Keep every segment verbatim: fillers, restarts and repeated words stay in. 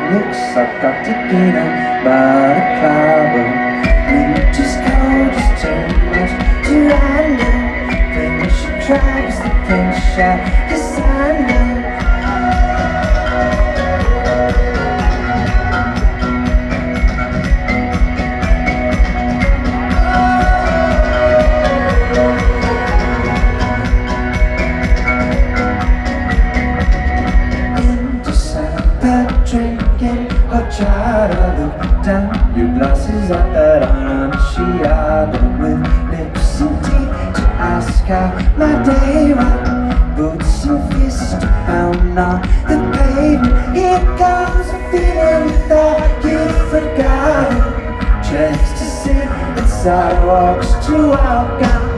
looks like Cartagena by the cloud. Winter's cold is too much to handle. Things you try is the things shot. Yes, I know. Drinking horchata, look down your glasses at that aranciata with lips and teeth to ask how my day went. Boots and fists to pound on the pavement. Here comes a feeling that you've forgotten. Chance to sit in sidewalks to walk out.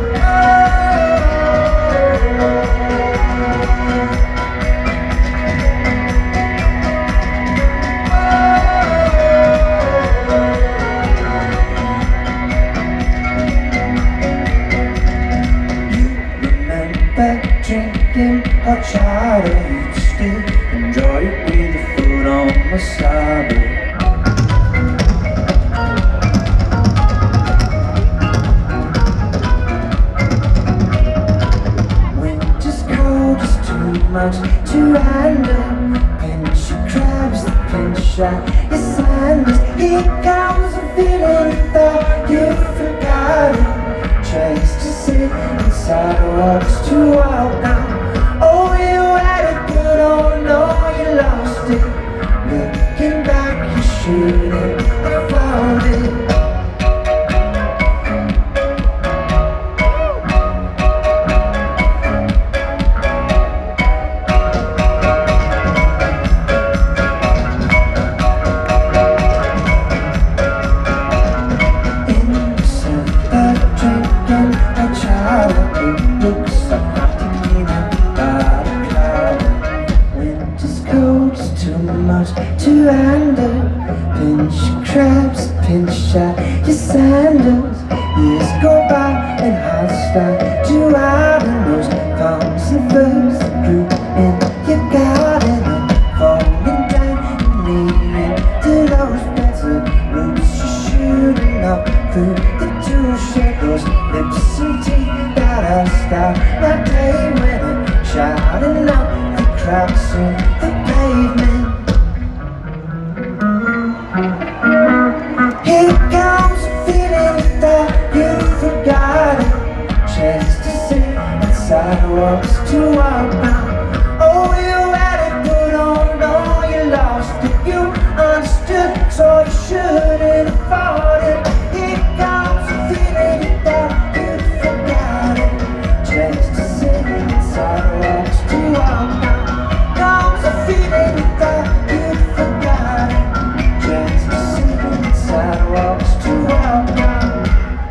Drinking horchata, you'd still enjoy it with your foot on the sidewalk. Winter's cold is too much to handle. Pinch your crabs, the pinch shot your sandals. Here comes a feeling that you've forgotten. Chase to sit in sidewalks to walk down. Oh, you had it good, oh no, you lost it. Looking back, you shouldn't have found it. To handle, pinch your crabs, pinch shot your sandals. Years go by and hearts start to widen. Those thorns and birds that grew in your garden and falling down and needing to those beds of roots you're shooting up through the tool shed. Those lips and teeth that I start my day when I'm shouting out the cracks in the pavement. Here comes a feeling that you've forgotten. Chance to sit in sidewalks to walk down. Oh, you had it good, oh no, you lost it. You understood, so you